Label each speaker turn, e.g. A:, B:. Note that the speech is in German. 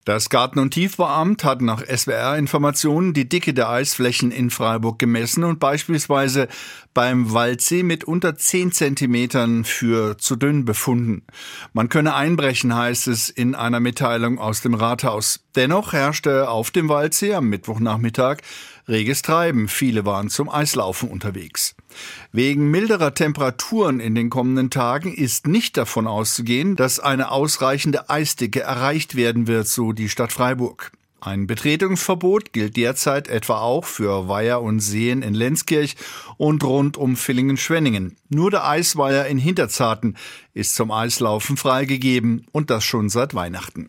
A: Das Garten- und Tiefbauamt hat nach SWR-Informationen die Dicke der Eisflächen in Freiburg gemessen und beispielsweise beim Waldsee mit unter 10 Zentimetern für zu dünn befunden. Man könne einbrechen, heißt es in einer Mitteilung aus dem Rathaus. Dennoch herrschte auf dem Waldsee am Mittwochnachmittag reges Treiben. Viele waren zum Eislaufen unterwegs. Wegen milderer Temperaturen in den kommenden Tagen ist nicht davon auszugehen, dass eine ausreichende Eisdicke erreicht werden wird, so die Stadt Freiburg. Ein Betretungsverbot gilt derzeit etwa auch für Weiher und Seen in Lenzkirch und rund um Villingen-Schwenningen. Nur der Eisweiher in Hinterzarten ist zum Eislaufen freigegeben und das schon seit Weihnachten.